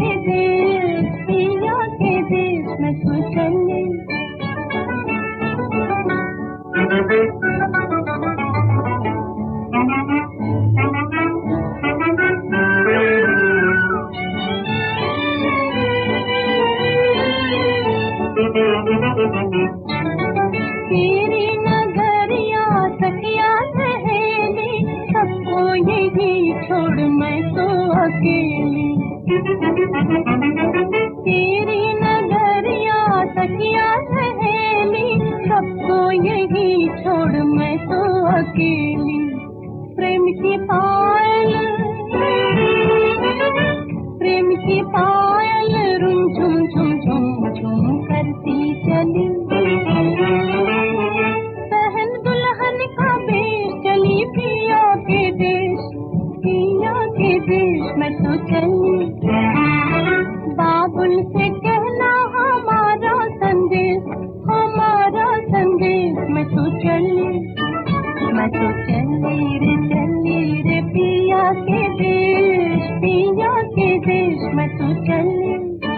के देश, पिया के देश में तू चली। तेरी नगरिया सखिया सहेली, सबको यही छोड़ मैं तो अकेली। तेरी नगरिया सखिया सहेली, सबको यही छोड़ मैं तो अकेली। प्रेम की पायल, प्रेम की पायल रुम झुम झुम झुम झुम करती चली। बहन दुल्हन का बेश चली पिया के देश, पिया के देश में तो चली। बाबुल से कहना हमारा संदेश, हमारा संदेश में तो चली। मैं तो चली रे पिया के देश, पिया के देश में तो चली।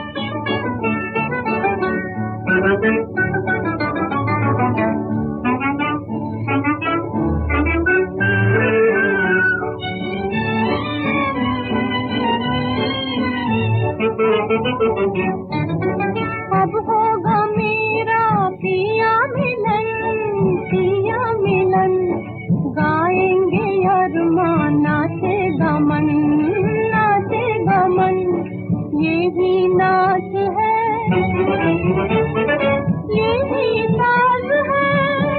अब होगा मेरा पिया मिलन, पिया मिलन। गाएंगे अरमान, नाचेगा मन, नाचेगा मन। यही नाच है, यही साज है।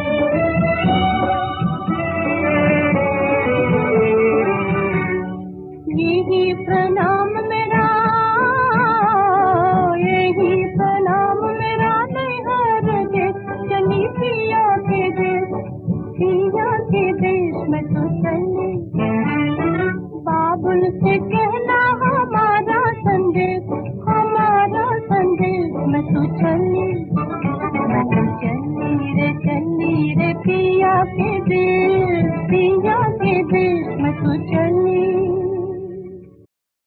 यही प्रणाम मेरा, यही प्रणाम मेरा नैहर के। चली पिया के देश, पिया के देश में तो चली। बाबुल से कहना हमारा संदेश, हमारा संदेश में तो चली। मैं तो चली रे पिया के देश, पिया के देश।